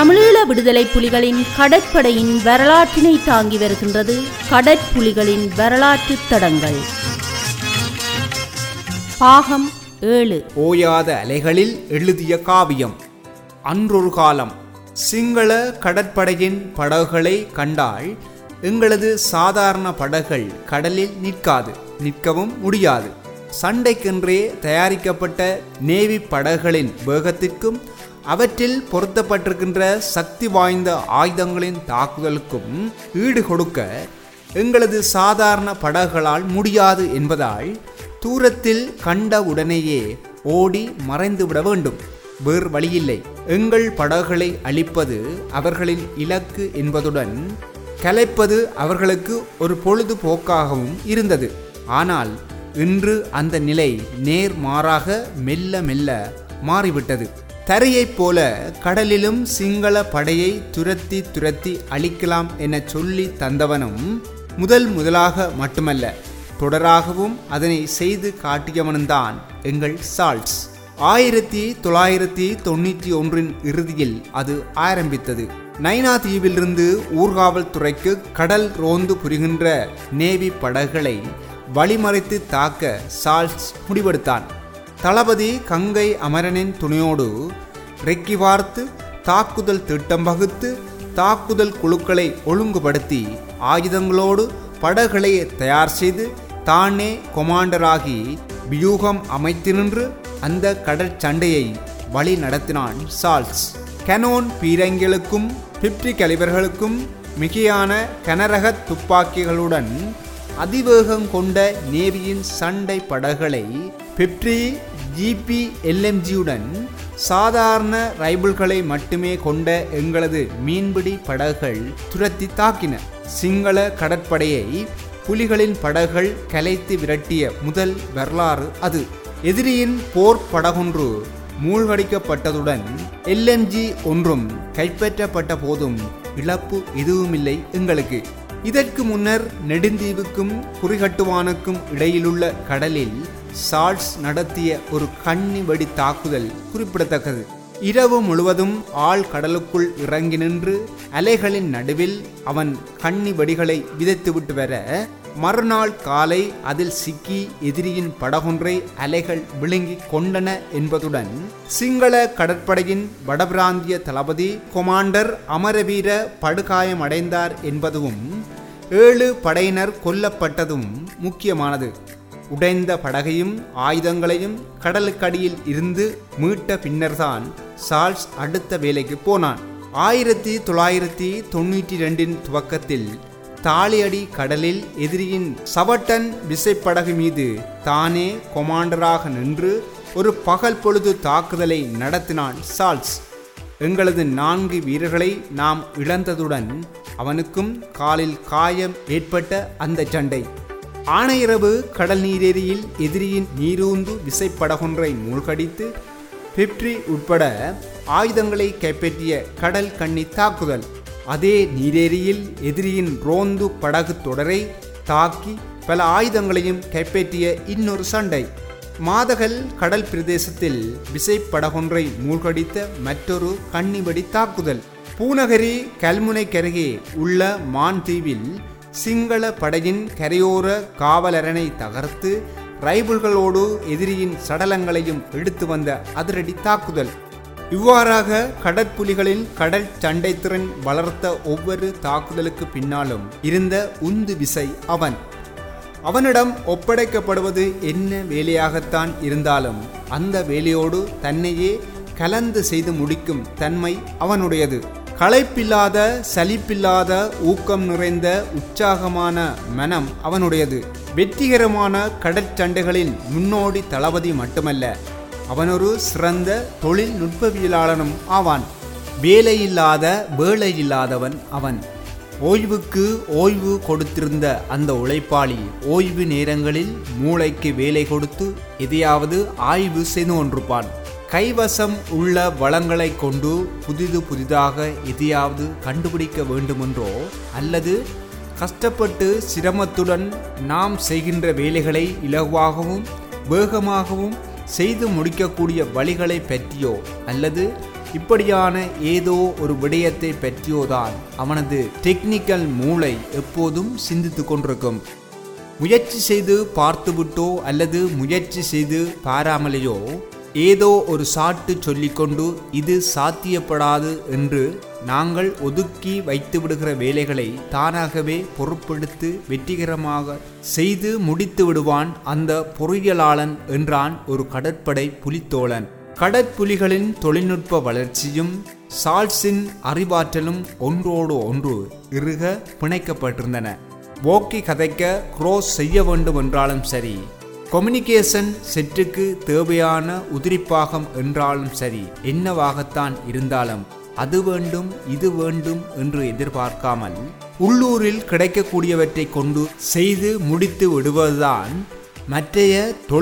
தமிழீழ விடுதலை புலிகளின் கடற்படையின் வரலாற்றினை தாங்கி வருகின்றது கடற்புலிகளின் வரலாற்று தடங்கள். பாகம் 7. ஓயாத அலைகளில் எழுதிய காவியம். அன்றொரு காலம் சிங்கள கடற்படையின் படகுகளை கண்டால் எங்களது சாதாரண படகுகள் கடலில் நிற்கவும் முடியாது. சண்டைக்கென்றே தயாரிக்கப்பட்ட நேவி படகுகளின் வேகத்திற்கும் அவற்றில் பொருத்தப்பட்டிருக்கின்ற சக்தி வாய்ந்த ஆயுதங்களின் தாக்குதலுக்கும் ஈடு கொடுக்க எங்களது சாதாரண படகுகளால் முடியாது என்பதால் தூரத்தில் கண்ட உடனேயே ஓடி மறைந்துவிட வேண்டும். வேறு வழியில்லை. எங்கள் படகுகளை அழிப்பது அவர்களின் இலக்கு என்பதுடன் கலைப்பது அவர்களுக்கு ஒரு பொழுதுபோக்காகவும் இருந்தது. ஆனால் இன்று அந்த நிலை நேர்மாறாக மெல்ல மெல்ல மாறிவிட்டது. தரையைப் போல கடலிலும் சிங்கள படையை துரத்தி அழிக்கலாம் என சொல்லி தந்தவனும் முதலாக மட்டுமல்ல, தொடராகவும் அதனை செய்து காட்டியவனும்தான் எங்கள் சால்ட்ஸ். 1991 இறுதியில் அது ஆரம்பித்தது. நைனா தீவிலிருந்து ஊர்காவல் துறைக்கு கடல் ரோந்து புரிகின்ற நேவி படகுகளை வழிமறைத்து தாக்க சால்ட்ஸ் முடிவெடுத்தான். தளபதி கங்கை அமரனின் துணையோடு ரெக்கி வார்த்து தாக்குதல் திட்டம் வகுத்து தாக்குதல் குழுக்களை ஒழுங்குபடுத்தி ஆயுதங்களோடு படகுகளை தயார் செய்து தானே கொமாண்டராகி வியூகம் அமைத்து நின்று அந்த கடற்சண்டையை வழி நடத்தினான் சால்ட்ஸ். கனோன் பீரங்கிகளுக்கும் 50 கலிபர்களுக்கும் மிகையான கனரக துப்பாக்கிகளுடன் அதிவேகம் கொண்ட நேவியின் சண்டை படகுகளை 50 GPLMGயுடன் சாதாரண ரைபிள்களை மட்டுமே கொண்ட எங்களது மீன்பிடி படகுகள் துரத்தி தாக்கின. சிங்கள கடற்படையை புலிகளின் படகுகள் கலைத்து விரட்டிய முதல் வரலாறு அது. எதிரியின் போர் படகொன்று மூழ்கடிக்கப்பட்டதுடன் LMG ஒன்றும் கைப்பற்றப்பட்ட போதும் இழப்பு எதுவுமில்லை எங்களுக்கு. இதற்கு முன்னர் நெடுந்தீவுக்கும் குறிகட்டுவானுக்கும் இடையிலுள்ள கடலில் சால்ட்ஸ் நடத்திய ஒரு கண்ணி வெடி தாக்குதல் குறிப்பிடத்தக்கது. இரவு முழுவதும் ஆழ் கடலுக்குள் இறங்கி நின்று அலைகளின் நடுவில் அவன் கண்ணி வெடிகளை விதைத்துவிட்டு வர, மறுநாள் காலை அதில் சிக்கி எதிரியின் படகொன்றை அலைகள் விழுங்கி கொண்டன என்பதுடன் சிங்கள கடற்படையின் வடபிராந்திய தளபதி கொமாண்டர் அமரவீர படுகாயமடைந்தார் என்பதும் 7 படையினர் கொல்லப்பட்டதும் முக்கியமானது. உடைந்த படகையும் ஆயுதங்களையும் கடலுக்கடியில் இருந்து மீட்ட பின்னர்தான் சால்ட்ஸ் அடுத்த வேலைக்கு போனான். 1992 துவக்கத்தில் தாளியடி கடலில் எதிரியின் சவட்டன் விசைப்படகு மீது தானே கொமாண்டராக நின்று ஒரு பகல் பொழுது தாக்குதலை நடத்தினான் சால்ட்ஸ். எங்களது 4 வீரர்களை நாம் இழந்ததுடன் அவனுக்கும் காலில் காயம் ஏற்பட்ட அந்த சண்டை. ஆனையிரவு கடல் நீரேரியில் எதிரியின் நீரூந்து விசைப்படகொன்றை மூழ்கடித்து 50 உட்பட ஆயுதங்களை கைப்பற்றிய கடல் கண்ணி தாக்குதல். அதே நீரேரியில் எதிரியின் ரோந்து படகு தொடரை தாக்கி பல ஆயுதங்களையும் கைப்பற்றிய இன்னொரு சண்டை. மாதகல் கடல் பிரதேசத்தில் விசைப்படகொன்றை மூழ்கடித்த மற்றொரு கண்ணிவெடி தாக்குதல். பூநகரி கல்முனைக்கருகே உள்ள மான் தீவில் சிங்கள படையின் கரையோர காவலரணை தகர்த்து ரைபிள்களோடு எதிரியின் சடலங்களையும் எடுத்து வந்த அதிரடி தாக்குதல். இவ்வாறாக கடற்புலிகளின் கடல் சண்டை திறன் வளர்த்த ஒவ்வொரு தாக்குதலுக்கு பின்னாலும் இருந்த உந்து விசை அவனிடம் ஒப்படைக்கப்படுவது என்ன வேலையாகத்தான் இருந்தாலும் அந்த வேலையோடு தன்னையே கலந்து செய்து முடிக்கும் தன்மை அவனுடையது. களைப்பில்லாத சலிப்பில்லாத ஊக்கம் நிறைந்த உற்சாகமான மனம் அவனுடையது. வெற்றிகரமான கடற்சண்டைகளின் முன்னோடி தளபதி மட்டுமல்ல, அவனொரு சிறந்த தொழில்நுட்பவியலாளனும் ஆவான். வேலையில்லாத வேலையில்லாதவன் அவன். ஓய்வுக்கு ஓய்வு கொடுத்திருந்த அந்த உழைப்பாளி ஓய்வு நேரங்களில் மூளைக்கு வேலை கொடுத்து எதையாவது ஆய்வு செய்து கொண்டிருப்பான். கைவசம் உள்ள வளங்களை கொண்டு புதிதாக எதையாவது கண்டுபிடிக்க வேண்டுமென்றோ அல்லது கஷ்டப்பட்டு சிரமத்துடன் நாம் செய்கின்ற வேலைகளை இலகுவாகவும் வேகமாகவும் செய்து முடிக்கக்கூடிய வழிகளை பற்றியோ அல்லது இப்படியான ஏதோ ஒரு விடயத்தை பற்றியோதான் அவனது டெக்னிக்கல் மூளை எப்போதும் சிந்தித்து கொண்டிருக்கும். முயற்சி செய்து பார்த்துவிட்டோ அல்லது முயற்சி செய்து பாராமலேயோ ஏதோ ஒரு சாட்டு சொல்லிக்கொண்டு இது சாத்தியப்படாது என்று நாங்கள் ஒதுக்கி வைத்து விடுகிற வேலைகளை தானாகவே பொறுப்பெடுத்து வெற்றிகரமாக செய்து முடித்து விடுவான் அந்த பொறியியலாளன் என்றான் ஒரு கடற்படை புலித்தோழன். கடற்புலிகளின் தொழில்நுட்ப வளர்ச்சியும் சார்ல்ஸின் அறிவாற்றலும் ஒன்றோடு ஒன்று இறுக பிணைக்கப்பட்டிருந்தன. போக்கி கதைக்க க்ரோஸ் செய்ய வேண்டும் என்றாலும் சரி, கம்யூனிகேஷன் செட்டுக்கு தேவையான உதிரிப்பாகம் என்றாலும் சரி, என்னவாகத்தான் இருந்தாலும் அது வேண்டும் இது வேண்டும் என்று எதிர்பார்க்காமல் உள்ளூரில் கிடைக்கக்கூடியவற்றை கொண்டு செய்து முடித்து விடுவதுதான் மற்றைய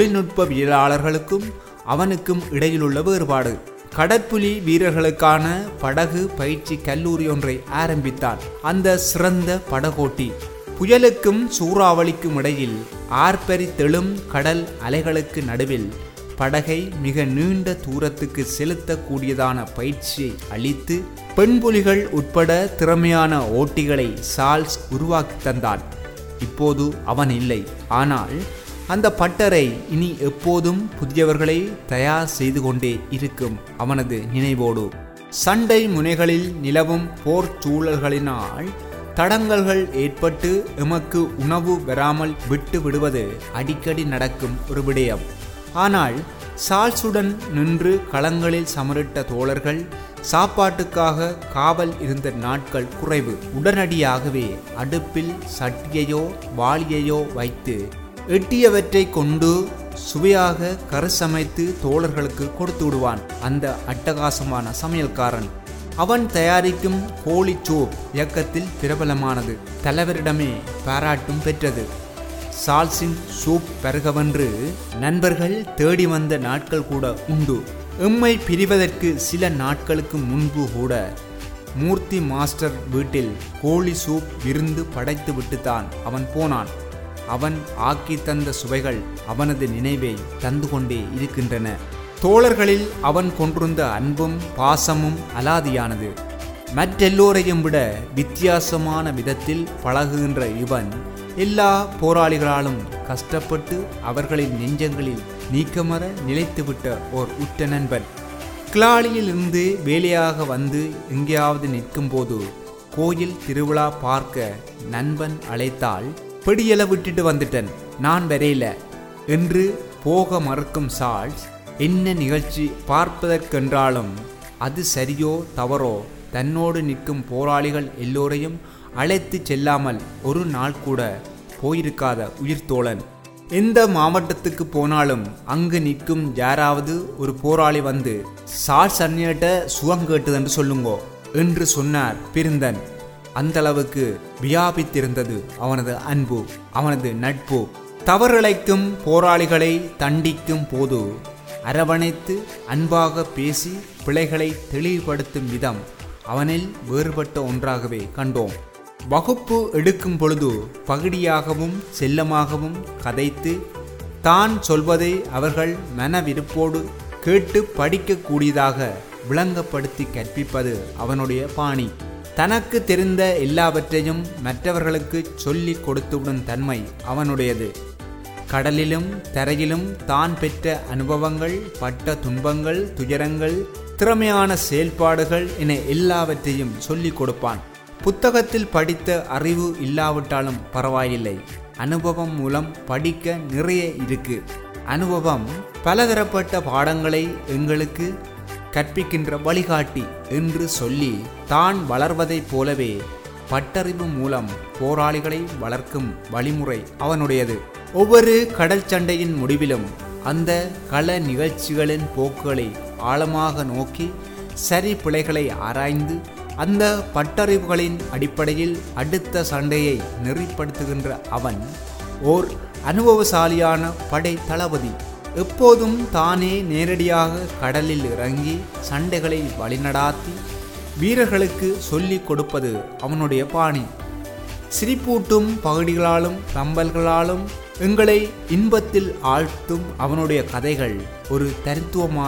தொழில்நுட்பவியலாளர்களுக்கும் அவனுக்கும் இடையிலுள்ள வேறுபாடு. கடற்புலி வீரர்களுக்கான படகு பயிற்சி கல்லூரி ஒன்றை ஆரம்பித்தான் அந்த சிறந்த படகோட்டி. புயலுக்கும் சூறாவளிக்கும் இடையில் ஆர்ப்பரித்தெழும் கடல் அலைகளுக்கு நடுவில் படகை மிக நீண்ட தூரத்துக்கு செலுத்தக்கூடியதான பயிற்சியை அளித்து பெண்புலிகள் உட்பட திறமையான ஓட்டிகளை சார்ல்ஸ் உருவாக்கி தந்தான். இப்போது அவன் இல்லை. ஆனால் அந்த பட்டறை இனி எப்போதும் புதியவர்களை தயார் செய்து கொண்டே இருக்கும் அவனது நினைவோடு. சண்டை முனைகளில் நிலவும் போர் சூழல்களினால் தடங்கல்கள் ஏற்பட்டு எமக்கு உணவு வராமல் விட்டு விடுவது அடிக்கடி நடக்கும் ஒரு விடயம். ஆனால் சார்ல்ஸுடன் நின்று களங்களில் சமரிட்ட தோழர்கள் சாப்பாட்டுக்காக காவல் இருந்த நாட்கள் குறைவு. உடனடியாகவே அடுப்பில் சட்டியையோ வாளியையோ வைத்து எட்டியவற்றை கொண்டு சுவையாக கரு சமைத்து தோழர்களுக்கு கொடுத்து விடுவான் அந்த அட்டகாசமான சமையல்காரன். அவன் தயாரிக்கும் கோழி சூப் இயக்கத்தில் பிரபலமானது. தலைவரிடமே பாராட்டும் பெற்றது. சார்ல்ஸின் சூப் பருகவென்று நண்பர்கள் தேடி வந்த நாட்கள் கூட உண்டு. எம்மை பிரிவதற்கு சில நாட்களுக்கு முன்பு கூட மூர்த்தி மாஸ்டர் வீட்டில் கோழி சூப் விருந்து படைத்து விட்டுத்தான் அவன் போனான். அவன் ஆக்கி தந்த சுவைகள் அவனது நினைவை தந்து கொண்டே இருக்கின்றன. தோழர்களில் அவன் கொண்டிருந்த அன்பும் பாசமும் அலாதியானது. மற்றெல்லோரையும் விட வித்தியாசமான விதத்தில் பழகுகின்ற இவன் எல்லா போராளிகளாலும் கஷ்டப்பட்டு அவர்களின் நெஞ்சங்களில் நீக்கமற நிலைத்துவிட்ட ஓர் உற்ற நண்பன். கிளாலியில் இருந்து வேலையாக வந்து எங்கேயாவது நிற்கும் போது கோயில் திருவிழா பார்க்க நண்பன் அழைத்தால் பிடியல விட்டுட்டு வந்துட்டேன், நான் வரையில என்று போக மறுக்கும் சார்ல்ஸ் என்ன நிகழ்ச்சி பார்ப்பதற்கென்றாலும் அது சரியோ தவறோ தன்னோடு நிற்கும் போராளிகள் எல்லோரையும் அழைத்து செல்லாமல் ஒரு நாள் கூட போயிருக்காத உயிர்த்தோழன். எந்த மாவட்டத்துக்கு போனாலும் அங்கு நிற்கும் யாராவது ஒரு போராளி வந்து சார்ல்ஸ் அண்ணியிட்ட சுகம் கேட்டுதென்று சொல்லுங்கோ என்று சொன்னார் பிருந்தன். அந்த அளவுக்கு வியாபித்திருந்தது அவனது அன்பு, அவனது நட்பு. தவறிழைக்கும் போராளிகளை தண்டிக்கும் போது அரவணைத்து அன்பாக பேசி பிழைகளை தெளிவுபடுத்தும் விதம் அவனில் வேறுபட்ட ஒன்றாகவே கண்டோம். வகுப்பு எடுக்கும் பொழுது பகுதியாகவும் செல்லமாகவும் கதைத்து தான் சொல்வதை அவர்கள் மனவிருப்போடு கேட்டு படிக்கக்கூடியதாக விளங்கப்படுத்தி கற்பிப்பது அவனுடைய பாணி. தனக்கு தெரிந்த எல்லாவற்றையும் மற்றவர்களுக்கு சொல்லி கொடுத்துவிடும் தன்மை அவனுடையது. கடலிலும் தரையிலும் தான் பெற்ற அனுபவங்கள், பட்ட துன்பங்கள், துயரங்கள், திறமையான செயல்பாடுகள் என எல்லாவற்றையும் சொல்லிக் கொடுப்பான். புத்தகத்தில் படித்த அறிவு இல்லாவிட்டாலும் பரவாயில்லை, அனுபவம் மூலம் படிக்க நிறைய இருக்கு. அனுபவம் பலதரப்பட்ட பாடங்களை எங்களுக்கு கற்பிக்கின்ற வழிகாட்டி என்று சொல்லி தான் வளர்வதைப் போலவே பட்டறிவு மூலம் போராளிகளை வளர்க்கும் வழிமுறை அவனுடையது. ஒவ்வொரு கடல் சண்டையின் முடிவிலும் அந்த கள நிகழ்ச்சிகளின் போக்குகளை ஆழமாக நோக்கி சரி பிழைகளை ஆராய்ந்து அந்த பட்டறிவுகளின் அடிப்படையில் அடுத்த சண்டையை நெறிப்படுத்துகின்ற அவன் ஓர் அனுபவசாலியான படை தளபதி. எப்போதும் தானே நேரடியாக கடலில் இறங்கி சண்டைகளை வழிநடாத்தி வீரர்களுக்கு சொல்லிக் கொடுப்பது அவனுடைய பாணி. சிரிப்பூட்டும் பகுதிகளாலும் ரம்பல்களாலும் எங்களை இன்பத்தில் ஆழ்த்தும் அவனுடைய கதைகள் ஒரு தனித்துவமான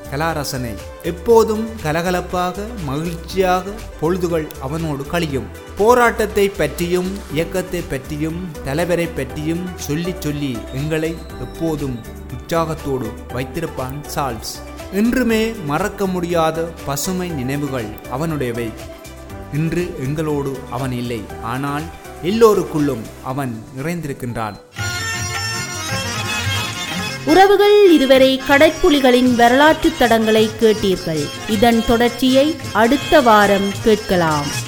கலாரசனை. எப்போதும் கலகலப்பாக மகிழ்ச்சியாக பொழுதுகள் அவனோடு கழியும். போராட்டத்தை பற்றியும் இயக்கத்தை பற்றியும் தலைவரை பற்றியும் சொல்லி சொல்லி எங்களை எப்போதும் உற்சாகத்தோடு வைத்திருப்பான் சார்ல்ஸ். என்றுமே மறக்க முடியாத பசுமை நினைவுகள் அவனுடையவை. இன்று எங்களோடு அவன் இல்லை, ஆனால் எல்லோருக்குள்ளும் அவன் நிறைந்திருக்கின்றான். உறவுகள், இதுவரை கடற்புலிகளின் வரலாற்று தடங்களை கேட்டீர்கள். இதன் தொடர்ச்சியை அடுத்த வாரம் கேட்கலாம்.